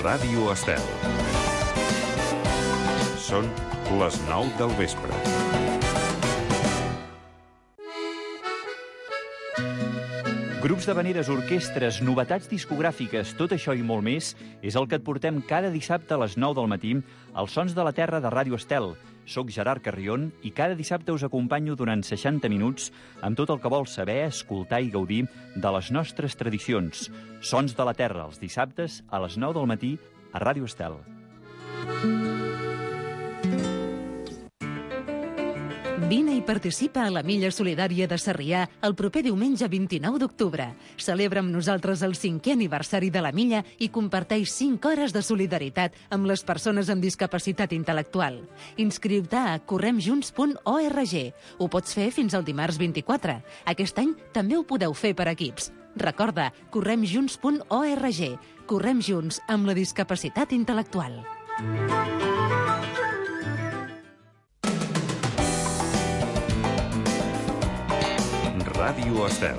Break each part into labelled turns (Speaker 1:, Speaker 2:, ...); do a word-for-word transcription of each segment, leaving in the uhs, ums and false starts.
Speaker 1: Ràdio Estel. Són les nou del vespre.
Speaker 2: Grups d'havaneres, orquestres, novetats discogràfiques, tot això i molt més és el que et portem cada dissabte a les nou del matí als Sons de la Terra de Ràdio Estel. Soc Gerard Carrion i cada dissabte us acompanyo durant seixanta minuts amb tot el que vols saber, escoltar i gaudir de les nostres tradicions. Sons de la Terra, els dissabtes a les nou del matí a Ràdio Estel.
Speaker 3: Vine i participa a la Milla Solidària de Sarrià el proper diumenge vint-i-nou d'octubre. Celebra amb nosaltres el cinquè aniversari de la Milla i comparteix cinc hores de solidaritat amb les persones amb discapacitat intel·lectual. Inscriu-te a correm junts punt org. Ho pots fer fins al dimarts vint-i-quatre. Aquest any també ho podeu fer per equips. Recorda, correm junts punt org. Correm junts amb la discapacitat intel·lectual.
Speaker 1: Ràdio Estel.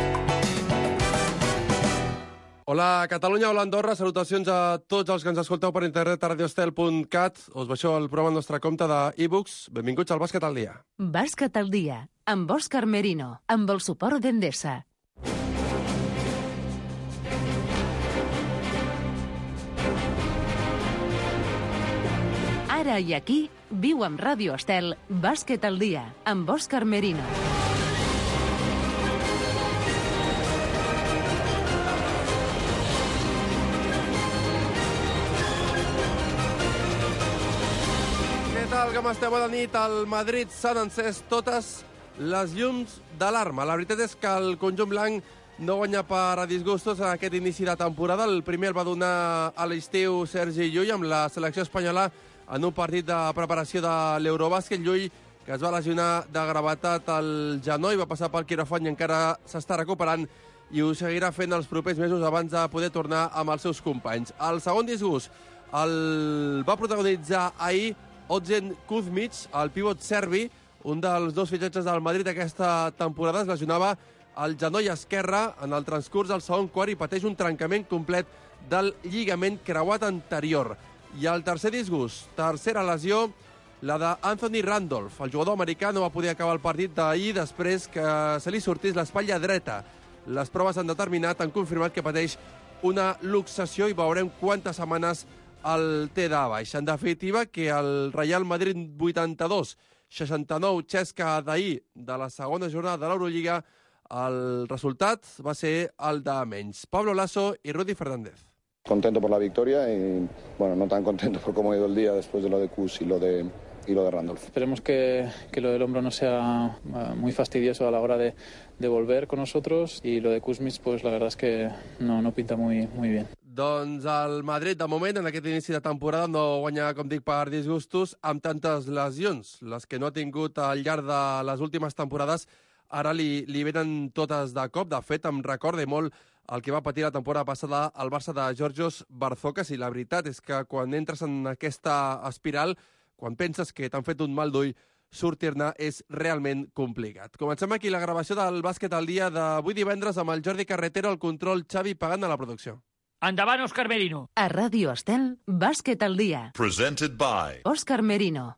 Speaker 4: Hola Catalunya, hola Andorra, salutacions a tots els que ens escolteu per internet a radioestel punt cat. Us baixeu el programa al nostre compte d'e-books. Benvinguts al Bàsquet al dia.
Speaker 3: Bàsquet al dia, amb Òscar Merino, amb el suport d'Endesa. Ara i aquí, viu amb Ràdio Estel, Bàsquet al dia, amb Òscar Merino.
Speaker 4: Com esteu? Bona nit. Al Madrid s'han encès totes les llums d'alarma. La veritat és que el conjunt blanc no guanya per a disgustos en aquest inici de temporada. El primer el va donar a l'estiu Sergi Llull amb la selecció espanyola en un partit de preparació de l'Eurobàsquet. Llull, que es va lesionar de gravetat al genoll, va passar pel quiròfan i encara s'està recuperant i ho seguirà fent els propers mesos abans de poder tornar amb els seus companys. El segon disgust el va protagonitzar ahir Odzen Kuzmic, el pivot serbi, un dels dos fitxatges del Madrid aquesta temporada. Es lesionava el genoll esquerre en el transcurs del segon quart i pateix un trencament complet del lligament creuat anterior. I el tercer disgust, tercera lesió, la d'Anthony Randolph. El jugador americà no va poder acabar el partit d'ahir després que se li sortís l'espatlla dreta. Les proves han determinat, han confirmat que pateix una luxació i veurem quantes setmanes el té de baix. En definitiva, que el Real Madrid vuitanta-dos seixanta-nou Xesca d'ahir de la segona jornada de l'Eurolliga, el resultat va ser el de menys. Pablo Lasso y Rudy Fernández.
Speaker 5: Contento por la victoria y bueno, no tan contento por cómo ha ido el día después de lo de Kuz y lo de y lo de Randolph.
Speaker 6: Esperemos que, que lo del hombro no sea muy fastidioso a la hora de, de volver con nosotros, y lo de Kuzmic, pues la verdad es que no, no pinta muy, muy bien.
Speaker 4: Doncs el Madrid, de moment, en aquest inici de temporada, no guanya, com dic, per disgustos, amb tantes lesions. Les que no ha tingut al llarg de les últimes temporades, ara li, li venen totes de cop. De fet, em recorda molt el que va patir la temporada passada al Barça de Georgios Barzokas, i la veritat és que quan entres en aquesta espiral, quan penses que t'han fet un mal d'ull, sortir-ne és realment complicat. Comencem aquí la gravació del Bàsquet al dia d'avui divendres amb el Jordi Carretero, el control, Xavi Pagant a la producció.
Speaker 7: Endavant, Òscar Merino.
Speaker 3: A Ràdio Estel, Bàsquet al dia.
Speaker 1: Presented by
Speaker 3: Òscar Merino.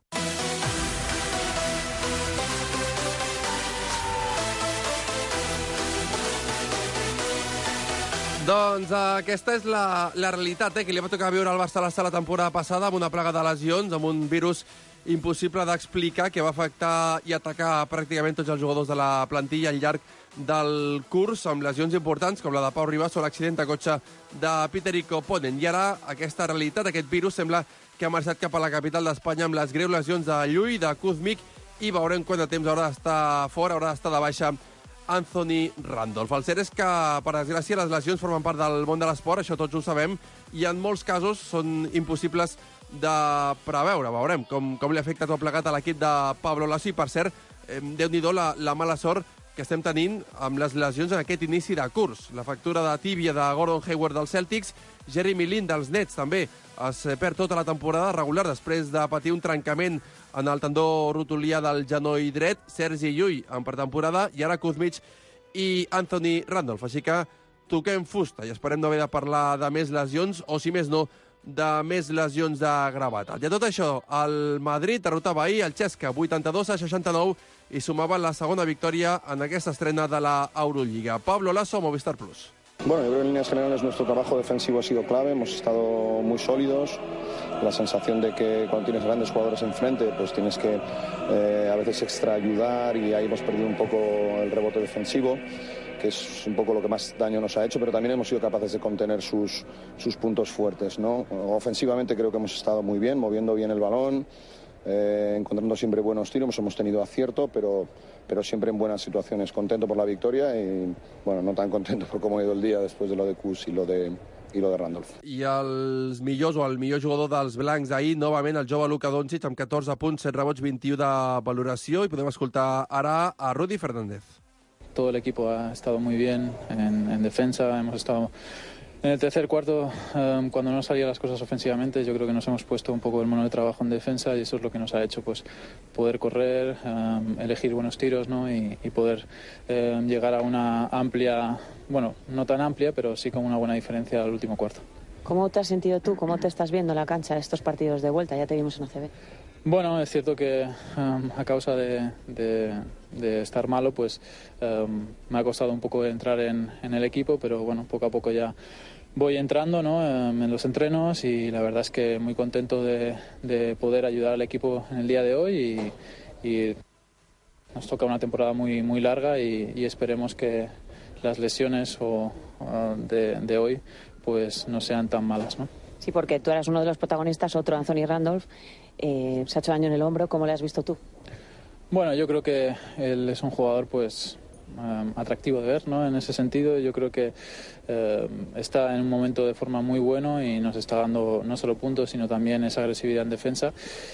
Speaker 4: Doncs uh, aquesta és la, la realitat, eh, que li va tocar viure al Barça la temporada passada amb una plaga de lesions, amb un virus impossible d'explicar que va afectar i atacar pràcticament tots els jugadors de la plantilla al llarg del curs, amb lesions importants com la de Pau Ribas o l'accident de cotxe de Peter Ikoponen. I ara aquesta realitat, aquest virus, sembla que ha marxat cap a la capital d'Espanya amb les greus lesions de Llull, de Kuzmic, i veurem quant de temps haurà d'estar fora, haurà d'estar de baixa Anthony Randolph. El cert és que, per desgràcia, les lesions formen part del món de l'esport, això tots ho sabem, i en molts casos són impossibles de preveure. Veurem com, com li afecta tot plegat a l'equip de Pablo Lasso. I, per cert, eh, Déu-n'hi-do la, la mala sort que estem tenint amb les lesions en aquest inici de curs. La fractura de tíbia de Gordon Hayward dels Celtics, Jeremy Lin dels Nets també es perd tota la temporada regular després de patir un trencament en el tendó rotulià del genoll dret, Sergi Llull en pretemporada, i ara Kuzmic i Anthony Randolph. Així que toquem fusta i esperem no haver de parlar de més lesions, o si més no, de més lesions de gravetat. I a tot això, el Madrid derrotava ahir el Chesca vuitanta-dos a seixanta-nou i sumava la segona victòria en aquesta estrena de la Euroliga. Pablo Lasso, Movistar Plus.
Speaker 5: Bueno, yo creo que en líneas generales nuestro trabajo defensivo ha sido clave, hemos estado muy sólidos, la sensación de que cuando tienes grandes jugadores enfrente pues tienes que eh, a veces extra ayudar y ahí hemos perdido un poco el rebote defensivo, que es un poco lo que más daño nos ha hecho, pero también hemos sido capaces de contener sus, sus puntos fuertes, ¿no? Ofensivamente creo que hemos estado muy bien, moviendo bien el balón, eh, encontrando siempre buenos tiros, hemos tenido acierto, pero, pero siempre en buenas situaciones. Contento por la victoria y, bueno, no tan contento por cómo ha ido el día después de lo de Kus y lo de... i lo de Randolph.
Speaker 4: I els millors, o el millor jugador dels blancs d'ahir, novament el jove Luka Doncic, amb catorze punts, set rebots, vint-i-u de valoració, i podem escoltar ara a Rudy Fernández.
Speaker 6: Todo el equipo ha estado muy bien en, en defensa, hemos estado en el tercer cuarto, um, cuando no salían las cosas ofensivamente, yo creo que nos hemos puesto un poco el mono de trabajo en defensa y eso es lo que nos ha hecho pues poder correr, um, elegir buenos tiros, ¿no? y, y poder um, llegar a una amplia, bueno, no tan amplia, pero sí con una buena diferencia al último cuarto.
Speaker 8: ¿Cómo te has sentido tú? ¿Cómo te estás viendo en la cancha estos partidos de vuelta? Ya te vimos en A C B.
Speaker 6: Bueno, es cierto que um, a causa de, de, de estar malo, pues um, me ha costado un poco entrar en, en el equipo, pero bueno, poco a poco ya voy entrando, ¿no? um, en los entrenos y la verdad es que muy contento de, de poder ayudar al equipo en el día de hoy y, y nos toca una temporada muy, muy larga y, y esperemos que las lesiones o, o de, de hoy pues no sean tan malas, ¿no?
Speaker 8: Sí, porque tú eras uno de los protagonistas, otro Anthony Randolph, eh, se ha hecho daño en el hombro. ¿Cómo le has visto tú?
Speaker 6: Bueno, yo creo que él es un jugador pues um, atractivo de ver, ¿no? En ese sentido, yo creo que uh, está en un momento de forma muy bueno y nos está dando no solo puntos, sino también esa agresividad en defensa.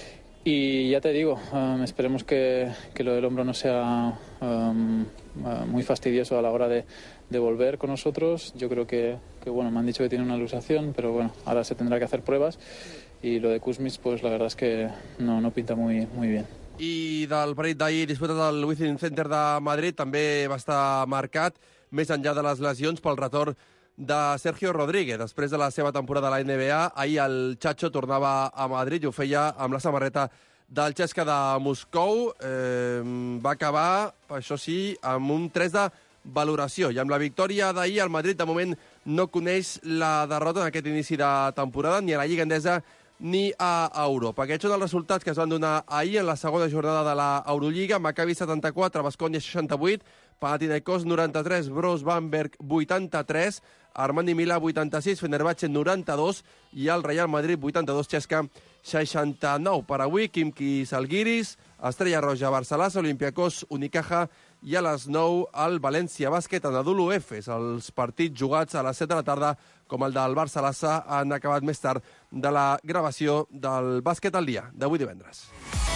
Speaker 6: Y ya te digo, um, esperemos que, que lo del hombro no sea um, uh, muy fastidioso a la hora de, de volver con nosotros. Yo creo que, que, bueno, me han dicho que tiene una luxación, pero bueno, ahora se tendrá que hacer pruebas. Y lo de Kuzmic, pues la verdad es que no, no pinta muy, muy bien.
Speaker 4: I del partit d'ahir disputat al Within Center de Madrid també va estar marcat, més enllà de les lesions, pel retorn de Sergio Rodríguez. Després de la seva temporada a la N B A, ahir el Chacho tornava a Madrid i ho feia amb la samarreta del Chesca de Moscou. Eh, va acabar, això sí, amb un tres de valoració. I amb la victòria d'ahir, el Madrid de moment no coneix la derrota en aquest inici de temporada, ni a la Lliga Endesa ni a Europa. Aquests són els resultats que es van donar ahir en la segona jornada de la Eurolliga. Maccabi setanta-quatre, Baskonia seixanta-vuit, Panathinaikos noranta-tres, Bros Bamberg vuitanta-tres, Armani Milà vuitanta-sis, Fenerbahçe noranta-dos i el Real Madrid vuitanta-dos, Chesca seixanta-nou. Per avui, Khimki Zalgiris, Estrella Roja Barcelona, Olympiacos Unicaja i a les nou el València Bàsquet Anadolu Efes. Els partits jugats a les set de la tarda, com el del Barça-Lassa, han acabat més tard de la gravació del Bàsquet al dia d'avui divendres.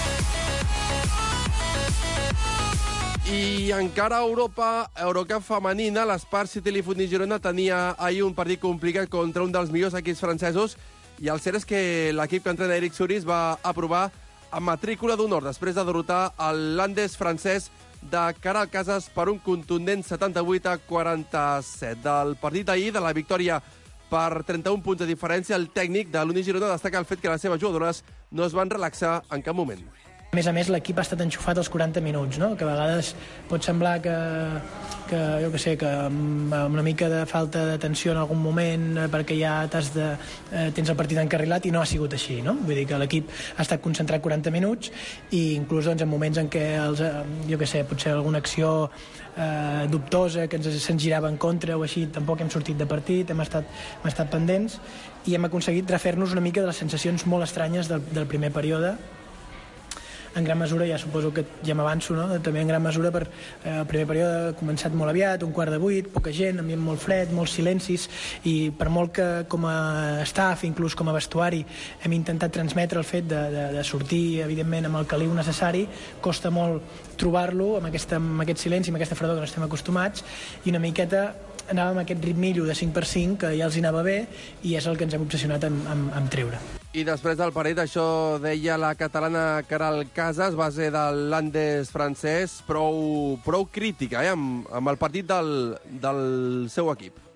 Speaker 4: I encara a Europa, Eurocup femenina, l'Espart City Lifuni Girona tenia ahir un partit complicat contra un dels millors equips francesos i el cert és que l'equip que entrena Eric Suris va aprovar amb matrícula d'honor després de derrotar el Landes francès de Caral Casas per un contundent setanta-vuit a quaranta-set. Del partit d'ahir, de la victòria per trenta-un punts de diferència, el tècnic de l'Uni Girona destaca el fet que les seves jugadores no es van relaxar en cap moment.
Speaker 9: A més a més, l'equip ha estat enxufat als quaranta minuts, no? Que a vegades pot semblar que, que jo què sé, que amb una mica de falta d'atenció en algun moment perquè ja t'has de, eh, tens el partit encarrilat i no ha sigut així, no? Vull dir que l'equip ha estat concentrat quaranta minuts i inclús doncs, en moments en què els, jo què sé, potser alguna acció eh, dubtosa que ens se'ns girava en contra o així, tampoc hem sortit de partit, hem estat, hem estat pendents i hem aconseguit refer-nos una mica de les sensacions molt estranyes del, del primer període. En gran mesura, ja suposo que ja m'avanço, no? També en gran mesura per eh, el primer període ha començat molt aviat, un quart de vuit, poca gent, ambient molt fred, molts silencis, i per molt que com a staff, inclús com a vestuari, hem intentat transmetre el fet de, de, de sortir, evidentment, amb el caliu necessari, costa molt trobar-lo amb, aquesta, amb aquest silenci, amb aquesta fredor que no estem acostumats, i una miqueta anàvem amb aquest ritmillo de cinc per cinc que ja els anava bé i és el que ens hem obsessionat amb, amb, amb treure.
Speaker 4: I després del partit, això deia la catalana Caral Casas, base del Landes francès, prou, prou crítica eh, amb, amb el partit del, del seu equip.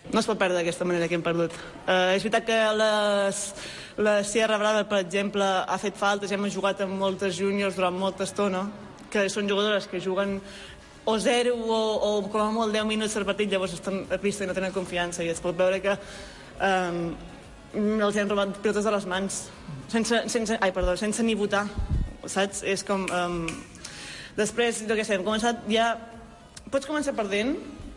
Speaker 10: no es pot perdre d'aquesta manera que hem perdut. Uh, és veritat que les, la Sierra Brava, per exemple, ha fet faltes, hem jugat amb moltes júniors durant molta estona, que són jugadores que juguen o zero o, o com a molt deu minuts per partit, llavors estan a pista i no tenen confiança, i es pot veure que um, els han robat pilotes de les mans sense, sense, ai, perdó, sense ni votar, saps? És com... Um, després, jo què sé, hem començat ja... Pots començar perdent,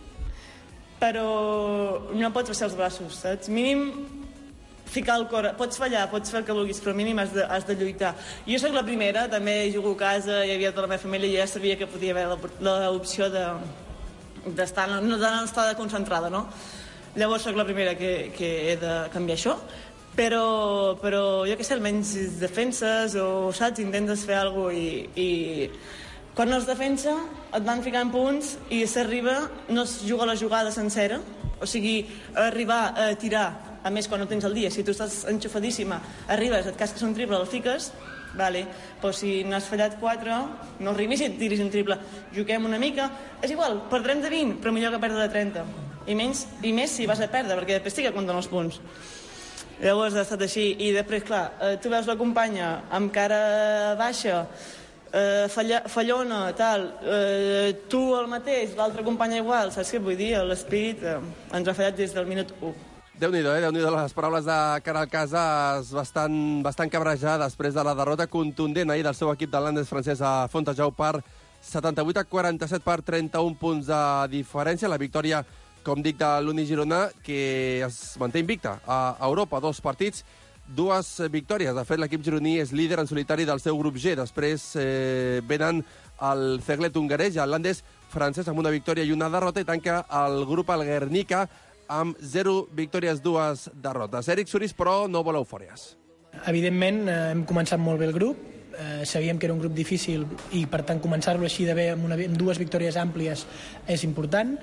Speaker 10: però no pots baixar els braços, saps? Mínim ficar el cor, pots fallar, pots fer el que vulguis, però mínim has de, has de lluitar. Jo soc la primera, també jugo a casa, hi havia tota la meva família i ja sabia que podia haver l'opció de, d'estar, no d'estar concentrada, no? Llavors soc la primera que, que he de canviar això, però, però jo què sé, almenys defenses o, saps, intentes fer alguna cosa i... i quan no es defensa, et van ficant punts i s'arriba, no es juga la jugada sencera, o sigui, arribar a tirar, a més quan no tens el dia, si tu estàs enxufadíssima, arribes, et casques un triple, el fiques, vale, però si n'has fallat quatre, no arribis i et tiris un triple, juguem una mica, és igual, perdrem de vint, però millor que perdre de trenta, i, menys, i més si vas a perdre, perquè després sí que compten els punts. Llavors ha estat així, i després, clar, tu veus la companya amb cara baixa, Uh, falla, fallona, tal, uh, tu el mateix, l'altra companya igual, saps què vull dir? L'espírit uh, ens ha fallat des del minut u.
Speaker 4: Déu-n'hi-do, eh? Déu-n'hi-do, les paraules de Caral Casas bastant, bastant cabrejar després de la derrota contundent ahir del seu equip de l'Andes francès a Fontejau per setanta-vuit a quaranta-set per trenta-un punts de diferència. La victòria, com dic, de l'Uni Girona, que es manté invicta a Europa, dos partits, dues victòries. De fet, l'equip gironí és líder en solitari del seu grup G. Després eh, venen el Ceglet hongarès i el Landes francès amb una victòria i una derrota, i tanca el grup el Guernica amb zero victòries, dues derrotes. Eric Suris, però, no vol eufòries.
Speaker 9: Evidentment, eh, hem començat molt bé el grup. Eh, sabíem que era un grup difícil i, per tant, començar-lo així de bé amb, una, amb dues victòries àmplies és important.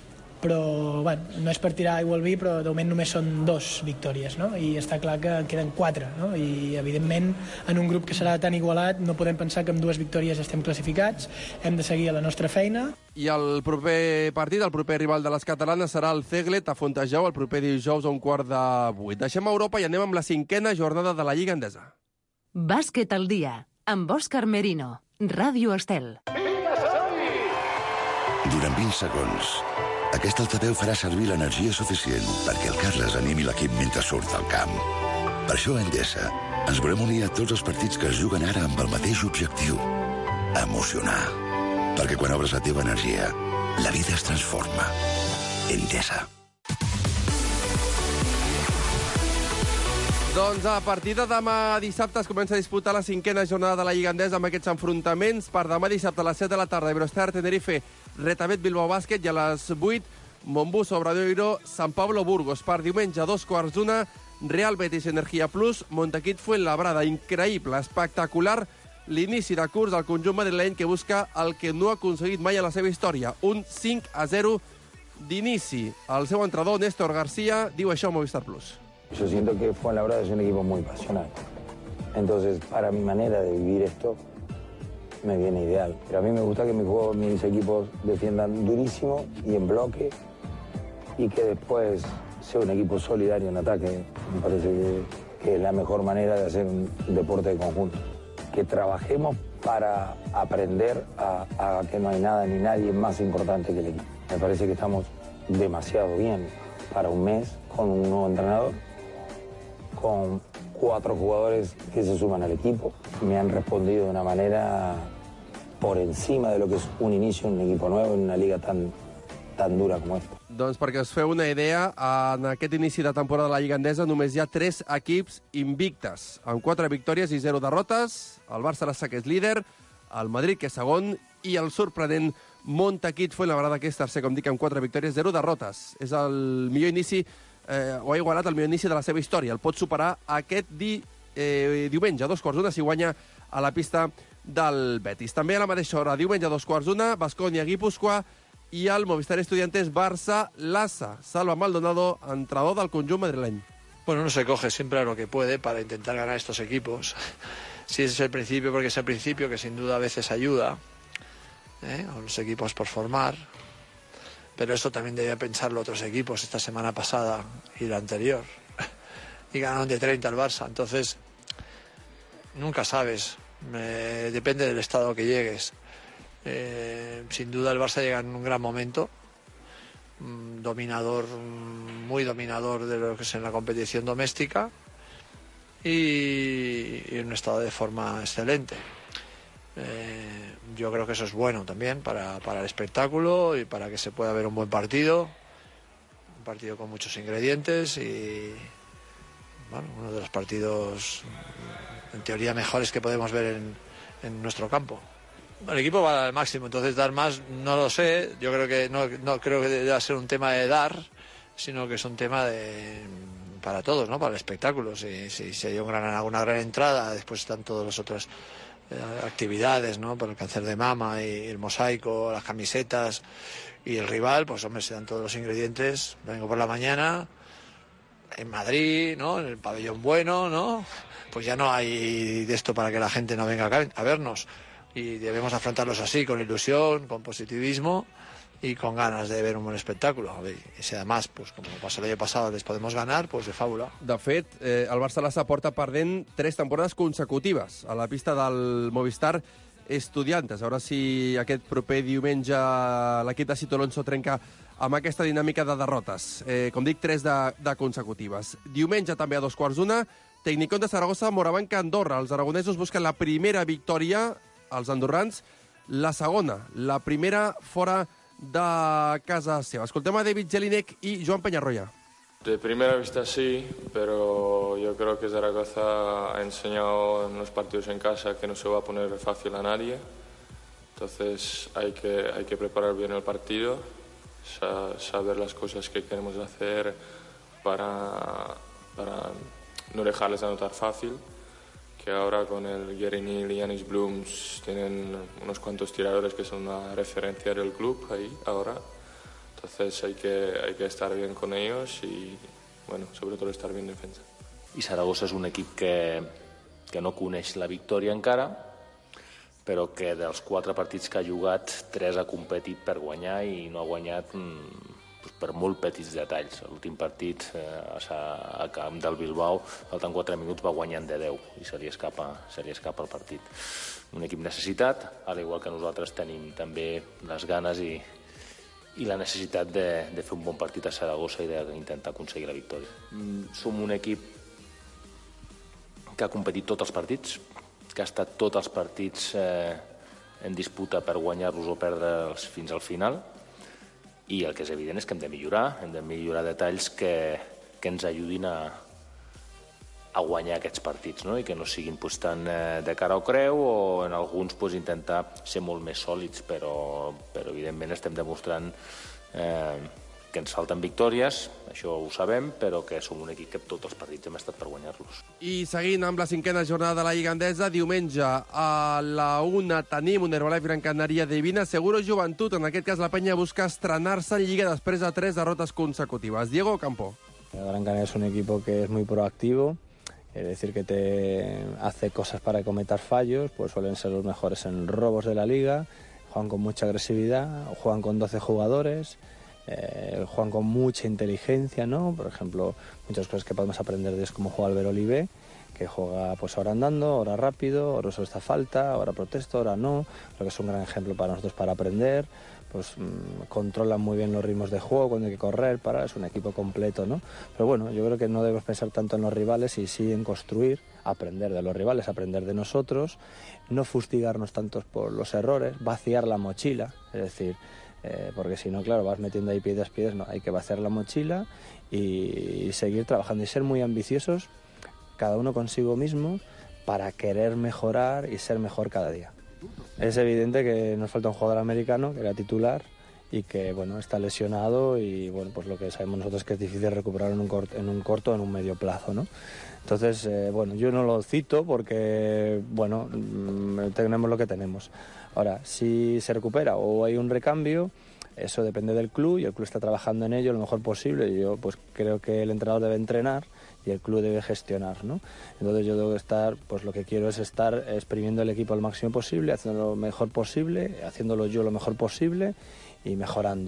Speaker 9: Però, bueno, no és per tirar aigua al vi, però de moment només són dos victòries, no? I està clar que queden quatre, no? I, evidentment, en un grup que serà tan igualat, no podem pensar que amb dues victòries estem classificats, hem de seguir a la nostra feina.
Speaker 4: I el proper partit, el proper rival de les catalanes, serà el Ceglet a Fontejau, el proper dijous a un quart de vuit. Deixem Europa i anem amb la cinquena jornada de la Lliga Endesa.
Speaker 3: Bàsquet al dia, amb Òscar Merino, Ràdio Estel.
Speaker 11: Durant vint segons, aquest altaveu farà servir l'energia suficient perquè el Carles animi l'equip mentre surt al camp. Per això a Endesa ens volem unir a tots els partits que es juguen ara amb el mateix objectiu: emocionar. Perquè quan obres la teva energia, la vida es transforma. Endesa.
Speaker 4: Doncs a partir de demà dissabte es comença a disputar la cinquena jornada de la Lliga Endesa amb aquests enfrontaments. Per demà dissabte a les set de la tarda, Iberostar Tenerife, Retavet Bilbao Bàsquet, i a les vuit, Montbus Obradoiro, San Pablo Burgos. Per diumenge, a dos quarts d'una, Real Betis Energia Plus, Montaquit Fuenlabrada. Increïble, espectacular l'inici de curs del conjunt madrileny, que busca el que no ha aconseguit mai a la seva història, un cinc a zero d'inici. El seu entrenador, Néstor García, diu això a Movistar Plus.
Speaker 12: Yo siento que Fuenlabrada es un equipo muy pasional. Entonces, para mi manera de vivir esto, me viene ideal. Pero a mí me gusta que mis, juegos, mis equipos defiendan durísimo y en bloque, y que después sea un equipo solidario en ataque. Me parece que, que es la mejor manera de hacer un deporte de conjunto. Que trabajemos para aprender a, a que no hay nada ni nadie más importante que el equipo. Me parece que estamos demasiado bien para un mes con un nuevo entrenador, con cuatro jugadores que se suman al equipo. Me han respondido de una manera por encima de lo que es un inicio en un equipo nuevo, en una liga tan, tan dura com esta.
Speaker 4: Doncs perquè us feu una idea, en aquest inici de temporada de la Lliga Endesa només hi ha tres equips invictes, amb quatre victòries i zero derrotes. El Barça que és líder, el Madrid, que és segon, i el sorprenent Montaquit Fuenlabrada, que és tercer, com dic, amb quatre victòries, zero derrotes. És el millor inici, eh, o ha igualat el millor inici de la seva història. El pot superar aquest di, eh, diumenge, a dos quarts d'una, si guanya a la pista del Betis. També a la mateixa hora, diumenge a dos quarts d'una, Baskonia Guipúscoa i el Movistar Estudiantes Barça Lassa. Salva Maldonado, entrenador del conjunt madrileny.
Speaker 13: Bueno, uno se coge siempre a lo que puede para intentar ganar estos equipos. Si ese es el principio, porque es el principio que sin duda a veces ayuda, ¿eh? A los equipos por formar. pero eso también debía pensarlo otros equipos esta semana pasada y la anterior, y ganaron de treinta al Barça. Entonces, nunca sabes, eh, depende del estado que llegues. Eh, sin duda el Barça llega en un gran momento, un dominador, muy dominador de lo que es en la competición doméstica, y, y en un estado de forma excelente. Eh, yo creo que eso es bueno también para, para el espectáculo y para que se pueda ver un buen partido, un partido con muchos ingredientes y bueno, uno de los partidos en teoría mejores que podemos ver en, en nuestro campo. El equipo va al máximo, entonces dar más no lo sé. Yo creo que no, no creo que deba ser un tema de dar, sino que es un tema de para todos, ¿no? Para el espectáculo. Si, si, si hay un gran, una gran entrada, después están todas las otras eh, actividades, ¿no? Por el cáncer de mama y el mosaico, las camisetas y el rival, pues hombre, se dan todos los ingredientes. Domingo por la mañana en Madrid, ¿no? En el pabellón bueno, ¿no? Pues ya no hay de esto para que la gente no venga a vernos. Y debemos afrontarlos así, con ilusión, con positivismo y con ganas de ver un buen espectáculo. I si además, pues, com passa l'any passat, les podemos ganar, pues de fàbula.
Speaker 4: De fet, eh, el Barça l'Assa porta perdent tres temporades consecutives a la pista del Movistar Estudiantes. A veure si aquest proper diumenge l'equip de Sito Alonso trenca amb aquesta dinàmica de derrotes. Eh, com dic, tres de, de consecutives. Diumenge també a dos quarts d'una, Tecnicón de Saragossa, Morabanca, Andorra. Els aragonesos busquen la primera victòria, els andorrans, la segona, la primera fora de casa seva. Escoltem a David Jelinek y Joan Peñarroya.
Speaker 14: De primera vista sí, pero yo creo que Zaragoza ha enseñado en los partidos en casa que no se va a poner fácil a nadie. Entonces hay que, hay que preparar bien el partido, sa- saber las cosas que queremos hacer para, para no dejarles anotar fácil. Que ahora con el Gary Neal y Yanis Blooms tienen unos cuantos tiradores que son una referencia del club ahí ahora. Entonces hay que, hay que estar bien con ellos y, bueno, sobre todo estar bien en defensa.
Speaker 15: I Saragossa és un equip que, que no coneix la victòria encara, però que dels quatre partits que ha jugat, tres ha competit per guanyar i no ha guanyat mm, per molt petits detalls. L'últim partit eh, a camp del Bilbao, faltant quatre minuts, va guanyant de deu i se li escapa, se li escapa el partit. Un equip necessitat, al igual que nosaltres tenim també les ganes i, i la necessitat de, de fer un bon partit a Saragossa i d'intentar aconseguir la victòria. Mm, som un equip que ha competit tots els partits, que ha estat tots els partits eh, en disputa per guanyar-los o perdre'ls fins al final. I el que és evident és que hem de millorar, hem de millorar detalls que, que ens ajudin a, a guanyar aquests partits, no? I que no siguin pues, tan eh, de cara o creu o en alguns pues, intentar ser molt més sòlids, però, però evidentment estem demostrant eh, que ens falten victòries, això ho sabem, però que som un equip que tots els partits hem estat per guanyar-los.
Speaker 4: I seguint amb la cinquena jornada de la Lliga Endesa, diumenge a la una tenim un Herbalife Gran Canària Divina Seguro Joventut. En aquest cas la penya busca estrenar-se en Lliga després de tres derrotes consecutives. Diego Campo.
Speaker 16: Gran Canaria es un equipo que es muy proactivo, es decir, que te hace cosas para cometer fallos, pues suelen ser los mejores en robos de la liga, juegan con mucha agresividad, juegan con doce jugadores, Eh, juegan con mucha inteligencia, ¿no? Por ejemplo, muchas cosas que podemos aprender de es cómo juega Albert Olivé, que juega pues ahora andando, ahora rápido, ahora usa esta falta, ahora protesto, ahora no. Creo que es un gran ejemplo para nosotros para aprender. Pues mmm, controlan muy bien los ritmos de juego, cuando hay que correr, para, es un equipo completo, ¿no? Pero bueno, yo creo que no debemos pensar tanto en los rivales y sí en construir, aprender de los rivales, aprender de nosotros, no fustigarnos tantos por los errores, vaciar la mochila, es decir, Eh, porque si no, claro, vas metiendo ahí piedras, piedras, no, hay que vaciar la mochila y, y seguir trabajando y ser muy ambiciosos, cada uno consigo mismo, para querer mejorar y ser mejor cada día. Es evidente que nos falta un jugador americano, que era titular, y que, bueno, está lesionado y, bueno, pues lo que sabemos nosotros es que es difícil recuperar en un corto, en un corto o en un medio plazo, ¿no? Entonces, eh, bueno, yo no lo cito porque, bueno, tenemos lo que tenemos. Ahora, si se recupera o hay un recambio, eso depende del club y el club está trabajando en ello lo mejor posible. Yo pues creo que el entrenador debe entrenar y el club debe gestionar, ¿no? Entonces yo debo estar, pues lo que quiero es estar exprimiendo el equipo al máximo posible, haciéndolo lo mejor posible, haciéndolo yo lo mejor posible y mejorando.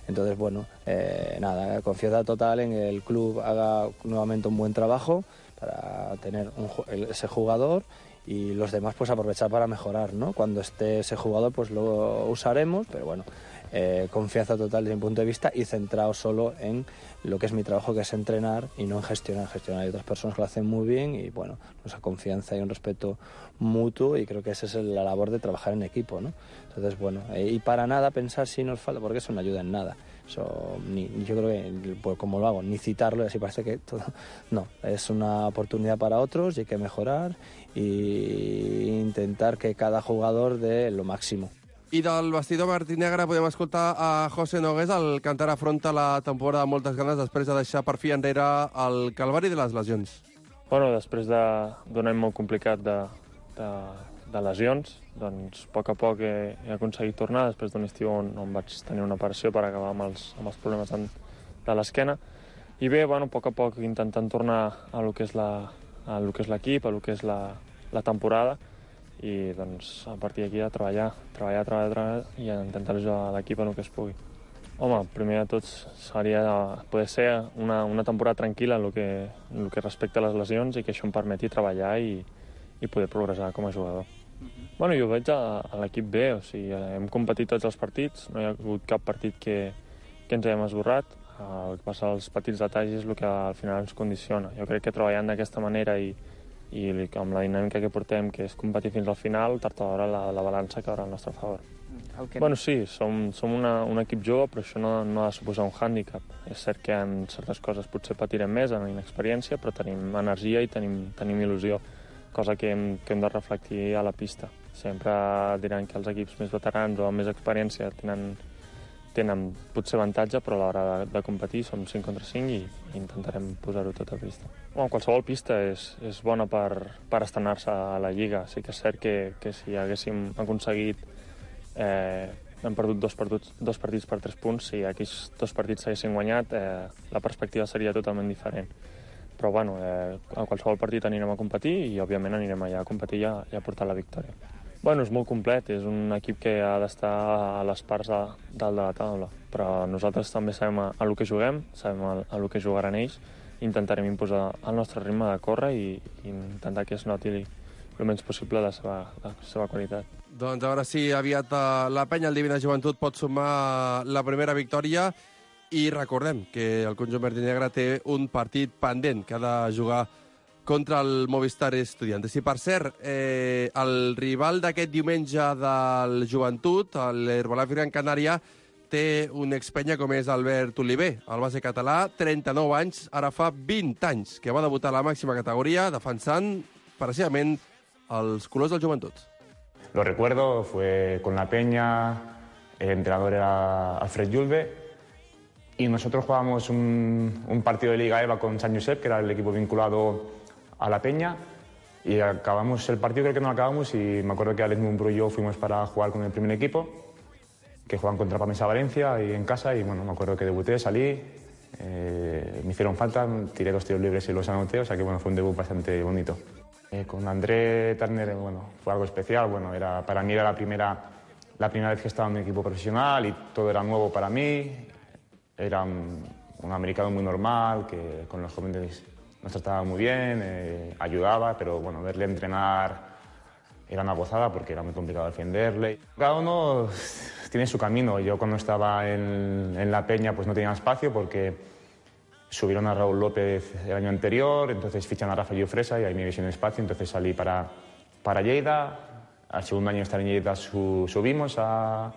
Speaker 16: Entonces, bueno, eh, nada, confianza total en que el club haga nuevamente un buen trabajo para tener un, ese jugador y los demás pues aprovechar para mejorar, ¿no? Cuando esté ese jugador pues lo usaremos, pero bueno, eh, confianza total desde mi punto de vista y centrado solo en lo que es mi trabajo, que es entrenar y no en gestionar. Gestionar hay otras personas que lo hacen muy bien y bueno, esa confianza y un respeto mutuo y creo que esa es la labor de trabajar en equipo, ¿no? Entonces, bueno, eh, y para nada pensar si nos falta, porque eso no ayuda en nada. Eso, ni, yo creo que, pues, como lo hago, ni citarlo y así parece que todo... No, es una oportunidad para otros y hay que mejorar e intentar que cada jugador dé lo máximo.
Speaker 4: I del vestidor verd i negre podem escoltar a José Nogués, el que encara afronta la temporada amb moltes ganes després de deixar per fi enrere el calvari de les lesions.
Speaker 14: Bueno, després d'un any molt complicat de, de, de lesions, doncs a poc a poc he, he aconseguit tornar després d'un estiu on, on vaig tenir una operació per acabar amb els, amb els problemes de, de l'esquena. I bé, bueno, a poc a poc intentant tornar a lo que és la, a lo que és l'equip, a lo que és la, la temporada, i doncs a partir d'aquí a treballar, treballar, treballar, treballar i a intentar ajudar l'equip en el que es pugui. Home, primer de tot seria poder ser una, una temporada tranquil·la en el que, en el que respecta a les lesions i que això em permeti treballar i, i poder progressar com a jugador. Mm-hmm. Bueno, jo veig a, a l'equip bé, o sigui, hem competit tots els partits, no hi ha hagut cap partit que, que ens haguem esborrat. El que passa als petits detalls és el que al final ens condiciona. Jo crec que treballant d'aquesta manera i i amb la dinàmica que portem, que és competir fins al final, tard o d'hora la, la balança caurà al nostre favor. Que... Bueno, sí, som, som una, un equip jove, però això no, no ha de suposar un hàndicap. És cert que en certes coses potser patirem més en inexperiència, però tenim energia i tenim, tenim il·lusió, cosa que hem, que hem de reflectir a la pista. Sempre diran que els equips més veterans o amb més experiència tenen, tenen potser avantatge, però a l'hora de, de competir som cinc contra cinc i, i intentarem posar-ho tot a pista. Bueno, qualsevol pista és, és bona per, per estrenar-se a la Lliga. Sí que és cert que, que si haguéssim aconseguit... Eh, hem perdut dos partits, dos partits per tres punts, si aquells dos partits s'haguessin guanyat, eh, la perspectiva seria totalment diferent. Però bueno, eh, a qualsevol partit anirem a competir i òbviament anirem allà a competir i a, i a portar la victòria. Bueno, és molt complet, és un equip que ha d'estar a les parts de, dalt de la taula, però nosaltres també sabem a, a lo que juguem, sabem a, a lo que jugaran ells, intentarem imposar el nostre ritme de córrer i, i intentar que es noti el menys possible la seva, la seva qualitat.
Speaker 4: Doncs ara sí, aviat la penya, el Divina Joventut, pot sumar la primera victòria i recordem que el conjunt verd i negre té un partit pendent que ha de jugar contra el Movistar Estudiantes. I, per cert, eh, el rival d'aquest diumenge del Joventut, l'Herbalife Gran Canària, té un expenya com és Albert Oliver, el base català, trenta-nou anys, ara fa vint anys, que va debutar a la màxima categoria defensant precisament els colors del Joventut.
Speaker 17: Lo recuerdo, fue con la Peña, el entrenador era Alfred Julve, y nosotros jugábamos un, un partido de Liga EVA con San Josep, que era el equipo vinculado a la Peña, y acabamos el partido, creo que no lo acabamos, y me acuerdo que Alex Mumbrú y yo fuimos para jugar con el primer equipo, que juegan contra Pamesa Valencia y en casa, y bueno, me acuerdo que debuté, salí, eh, me hicieron falta, tiré dos tiros libres y los anoté, o sea que bueno, fue un debut bastante bonito. Eh, con André Turner, bueno, fue algo especial, bueno, era, para mí era la primera, la primera vez que estaba en un equipo profesional y todo era nuevo para mí, era un, un americano muy normal, que con los jóvenes nos trataba muy bien, eh, ayudaba, pero bueno, verle entrenar era una gozada porque era muy complicado defenderle. Cada uno tiene su camino. Yo cuando estaba en, en la Peña pues no tenía espacio porque subieron a Raúl López el año anterior, entonces fichan a Rafa Llofresa y ahí me hicieron espacio, entonces salí para, para Lleida. Al segundo año de estar en Lleida su, subimos a,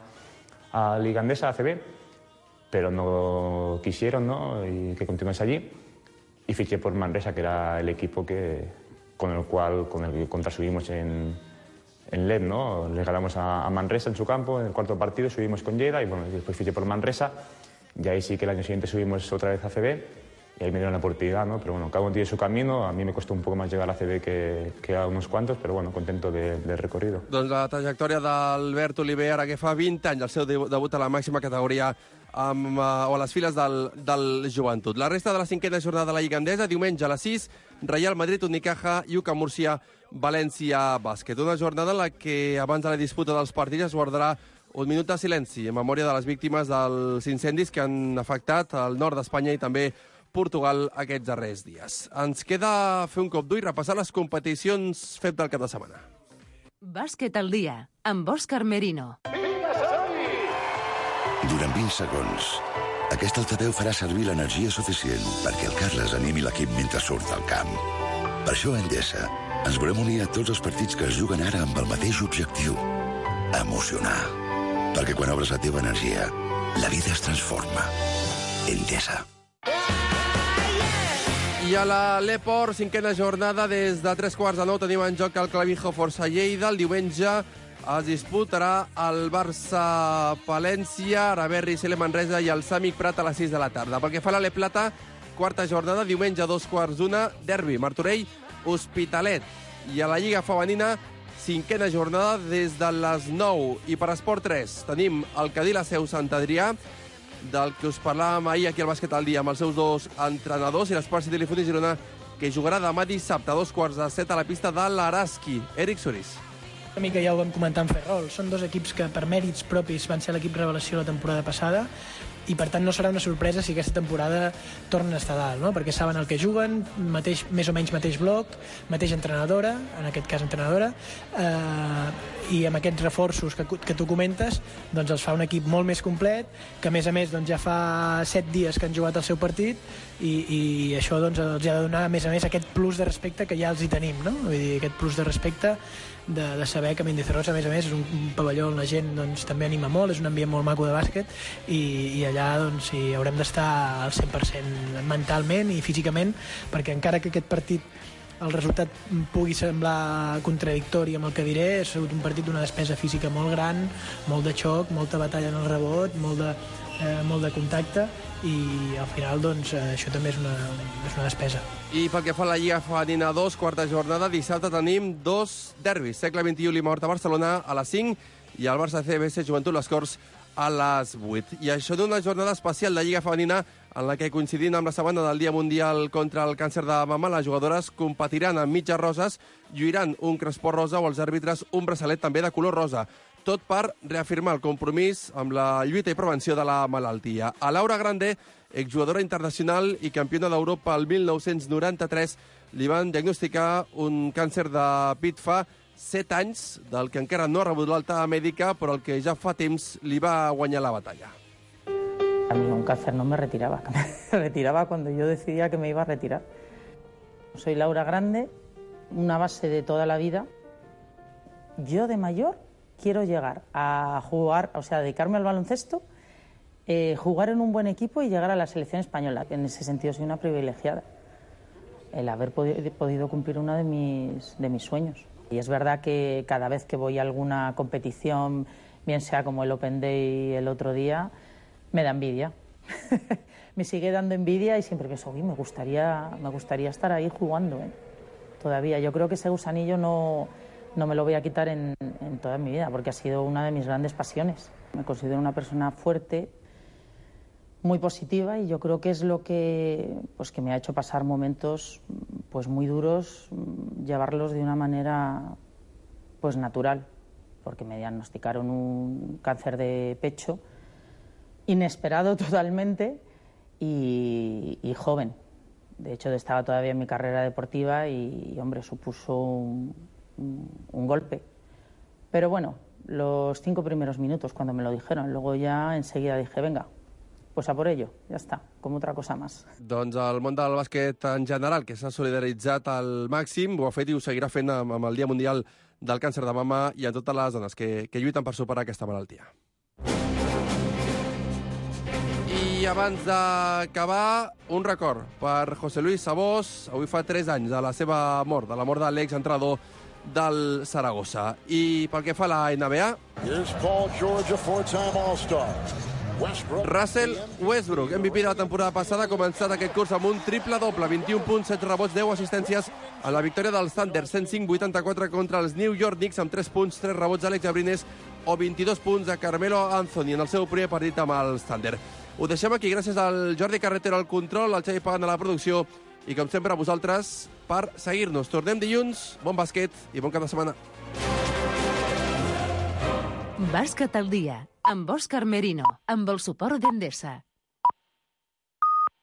Speaker 17: a Liga Endesa, A C B, pero no quisieron, ¿no? Y que continuase allí. Y fiché por Manresa, que era el equipo que, con el cual con el que contrasubimos en, en L E D, ¿no? Le ganamos a, a Manresa en su campo, en el cuarto partido, subimos con Lleida y bueno, después fiché por Manresa. Y ahí sí que el año siguiente subimos otra vez a A C B y ahí me dieron la oportunidad, ¿no? Pero bueno, cada uno tiene su camino. A mí me costó un poco más llegar a A C B que, que a unos cuantos, pero bueno, contento de, del recorrido.
Speaker 4: Doncs la trajectòria d'Albert Oliver, ara que fa vint anys, el seu debut a la màxima categoria amb, uh, o a les files del, del Joventut. La resta de la cinquena jornada de la Lliga Endesa, diumenge a les sis, Real Madrid, Unicaja i U C A Múrcia, València Bàsquet. Una jornada en la que abans de la disputa dels partits es guardarà un minut de silenci en memòria de les víctimes dels incendis que han afectat el nord d'Espanya i també Portugal aquests darrers dies. Ens queda fer un cop d'ull i repassar les competicions fet del cap de setmana.
Speaker 3: Bàsquet al dia, amb Òscar Merino.
Speaker 11: Durant vint segons, aquest altaveu farà servir l'energia suficient perquè el Carles animi l'equip mentre surt del camp. Per això a Endesa ens volem unir a tots els partits que es juguen ara amb el mateix objectiu: emocionar. Perquè quan obres la teva energia, la vida es transforma. Endesa.
Speaker 4: I a la l'Eport, cinquena jornada, des de tres quarts de nou tenim en joc el Clavijo Força Lleida. El diumenge es disputarà el Barça Palència, Araberri, Cele Manresa i el Sàmic Prat a les sis de la tarda. Pel que fa a l'Ale Plata, quarta jornada, diumenge a dos quarts d'una, derbi, Martorell, Hospitalet. I a la Lliga Femenina, cinquena jornada des de les nou. I per Esport tres tenim el Cadí la Seu Sant Adrià, del que us parlàvem ahir aquí al Bàsquet al dia amb els seus dos entrenadors, i l'Esport City Telefoni Girona, que jugarà demà dissabte a dos quarts de set a la pista de l'Araski. Eric Soris.
Speaker 9: Una mica ja ho vam comentar en Ferrol. Són dos equips que per mèrits propis van ser l'equip revelació la temporada passada i per tant no serà una sorpresa si aquesta temporada tornen a estar dalt, no? Perquè saben el que juguen, mateix, més o menys mateix bloc, mateix entrenadora, en aquest cas entrenadora, eh, i amb aquests reforços que, que tu comentes, doncs els fa un equip molt més complet, que a més a més doncs, ja fa set dies que han jugat el seu partit i, i això doncs, els ha de donar a més a més aquest plus de respecte que ja els hi tenim, no? Vull dir, aquest plus de respecte de, de saber que Mendizorroza, a més a més, és un, un pavelló on la gent doncs, també anima molt, és un ambient molt maco de bàsquet i, i allà doncs, sí, haurem d'estar al cent per cent mentalment i físicament, perquè encara que aquest partit el resultat pugui semblar contradictori amb el que diré, ha sigut un partit d'una despesa física molt gran, molt de xoc, molta batalla en el rebot, molt de, eh, molt de contacte, i al final doncs, això també és una, és una despesa.
Speaker 4: I pel que fa a la Lliga Femenina dos, quarta jornada, dissabte tenim dos derbis. Segle vint-i-u, Lima Horta Barcelona a les cinc i el Barça C B S Joventut Les Corts a les vuit. I això d'una jornada especial de Lliga Femenina en la que, coincidint amb la setmana del Dia Mundial contra el Càncer de Mama, les jugadores competiran amb mitges roses, lluiran un crespó rosa o els àrbitres un braçalet també de color rosa. Tot per reafirmar el compromís amb la lluita i prevenció de la malaltia. A Laura Grande, exjugadora internacional i campiona d'Europa el mil nou-cents noranta-tres, li van diagnosticar un càncer de pit fa set anys, del que encara no ha rebut l'alta mèdica, però el que ja fa temps li va guanyar la batalla.
Speaker 18: A mí un cáncer no me retiraba, me retiraba cuando yo decidía que me iba a retirar. Soy Laura Grande, una base de toda la vida. Yo de mayor quiero llegar a jugar, o sea, dedicarme al baloncesto, eh, jugar en un buen equipo y llegar a la selección española, que en ese sentido soy una privilegiada. El haber podi- podido cumplir uno de mis, de mis sueños. Y es verdad que cada vez que voy a alguna competición, bien sea como el Open Day el otro día, me da envidia. Me sigue dando envidia y siempre pienso, uy, me gustaría, me gustaría estar ahí jugando, ¿eh? Todavía. Yo creo que ese gusanillo no, no me lo voy a quitar en, en toda mi vida, porque ha sido una de mis grandes pasiones. Me considero una persona fuerte, muy positiva, y yo creo que es lo que, pues, que me ha hecho pasar momentos pues, muy duros, llevarlos de una manera pues, natural, porque me diagnosticaron un cáncer de pecho inesperado totalmente y, y joven. De hecho, estaba todavía en mi carrera deportiva y, y hombre, supuso un, un, un golpe. Pero bueno, los cinco primeros minutos cuando me lo dijeron, luego ya enseguida dije, venga, pues a por ello, ja està, com otra cosa más.
Speaker 4: Doncs el món del bàsquet en general, que s'ha solidaritzat al màxim, ho ha fet i ho seguirà fent amb, amb el Dia Mundial del Càncer de Mama i a totes les dones que, que lluiten per superar aquesta malaltia. I abans d'acabar, un record per José Luis Sabós. Avui fa tres anys de la seva mort, de la mort de l'exentrenador del Saragossa. I pel que fa a la N B A...
Speaker 19: Here's Paul George, a four-time All-Star.
Speaker 4: Russell Westbrook, M V P de la temporada passada, ha començat aquest curs amb un triple-doble, vint-i-un punts, set rebots, deu assistències en la victòria dels Thunder, cent cinc vuitanta-quatre contra els New York Knicks, amb tres punts, tres rebots d'Àlex Abrines o vint-i-dos punts de Carmelo Anthony en el seu primer partit amb els Thunder. Ho deixem aquí, gràcies al Jordi Carretero al control, al Xavi Pagan a la producció i, com sempre, a vosaltres per seguir-nos. Tornem dilluns, bon bàsquet i bon cap de setmana.
Speaker 3: Bàsquet al dia, amb Òscar Merino, amb el suport d'Endesa.